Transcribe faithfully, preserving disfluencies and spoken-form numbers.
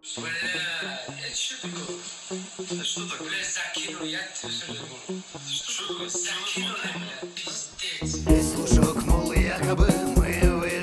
Бля, я чё такое? Да что так, бля, закинули, я тебе все говорю. Что такое, закинули, бля, пиздец. Весь лужок, мол, якобы мы